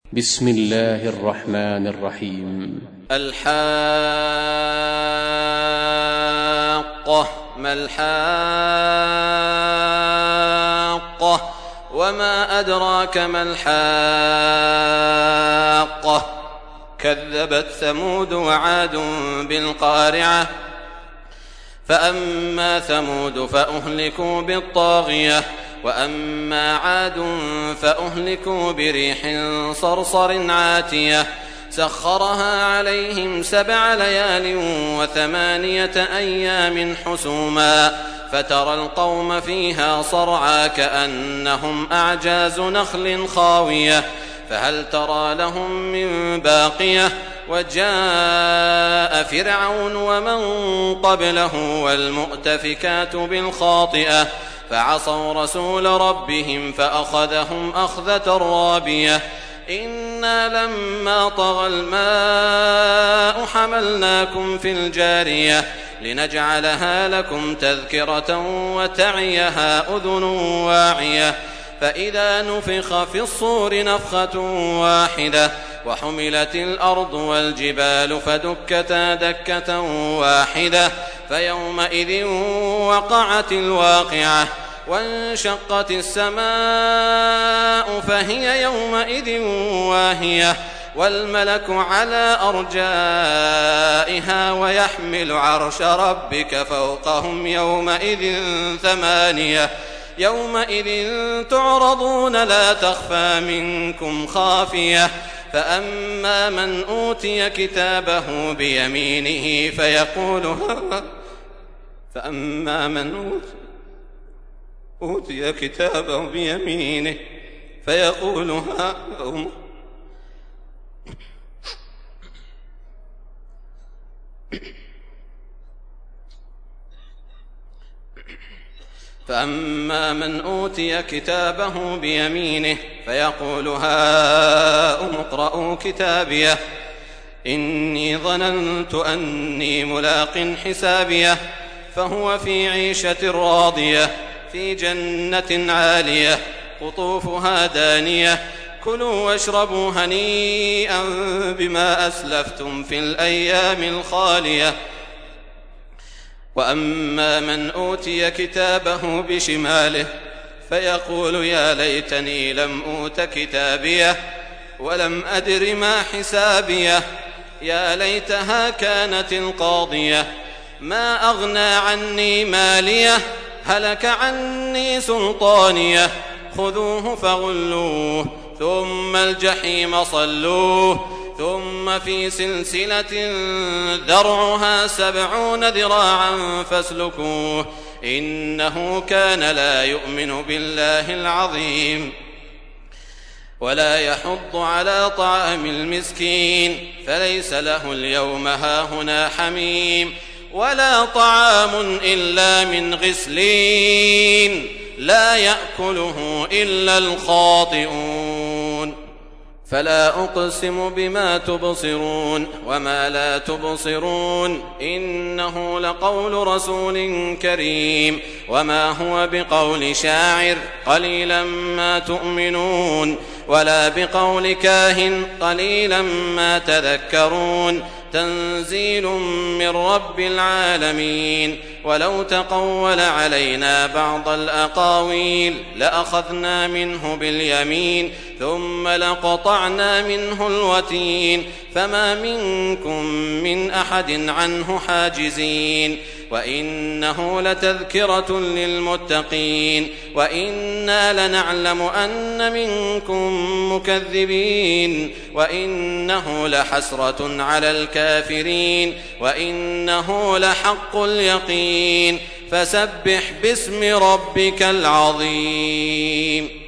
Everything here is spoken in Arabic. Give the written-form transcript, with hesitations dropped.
بسم الله الرحمن الرحيم. الحاقة ما الحاقة وما أدراك ما الحاقة كذبت ثمود وعاد بالقارعة فأما ثمود فأهلكوا بالطاغية وأما عاد فأهلكوا بريح صرصر عاتية سخرها عليهم 7 ليال و8 أيام حسوما فترى القوم فيها صرعى كأنهم أعجاز نخل خاوية فهل ترى لهم من باقية وجاء فرعون ومن قبله والمؤتفكات بالخاطئة فعصوا رسول ربهم فأخذهم أخذة رابية إنا لما طغى الماء حملناكم في الجارية لنجعلها لكم تذكرة وتعيها أذن واعية فإذا نفخ في الصور نفخة واحدة وحملت الأرض والجبال فدكتا دكة واحدة فيومئذ وقعت الواقعة وانشقت السماء فهي يومئذ واهية والملك على أرجائها ويحمل عرش ربك فوقهم يومئذ 8 يومئذ تعرضون لا تخفى منكم خافية فأما من أوتي كتابه بيمينه فأما من أوتي كتابه بيمينه فيقول فأما من أوتي كتابه بيمينه فيقول هاؤم اقرءوا كتابيه إني ظننت أني ملاق حسابيه فهو في عيشة راضية في جنة عالية قطوفها دانية كلوا واشربوا هنيئا بما أسلفتم في الأيام الخالية وأما من أوتي كتابه بشماله فيقول يا ليتني لم أوت كتابيه ولم أدر ما حسابيه يا ليتها كانت القاضية ما أغنى عني ماليه هلك عني سلطانيه خذوه فغلوه ثم الجحيم صلوه ثم في سلسلة ذرعها 70 ذراعا فاسلكوه إنه كان لا يؤمن بالله العظيم ولا يحض على طعام المسكين فليس له اليوم هاهنا حميم ولا طعام إلا من غسلين لا يأكله إلا الخاطئون فلا أقسم بما تبصرون وما لا تبصرون إنه لقول رسول كريم وما هو بقول شاعر قليلا ما تؤمنون ولا بقول كاهن قليلا ما تذكرون تنزيل من رب العالمين ولو تقول علينا بعض الأقاويل لأخذنا منه باليمين ثم لقطعنا منه الوتين فما منكم من أحد عنه حاجزين وإنه لتذكرة للمتقين وإنا لنعلم أن منكم مكذبين وإنه لحسرة على الكافرين وإنه لحق اليقين فسبح باسم ربك العظيم.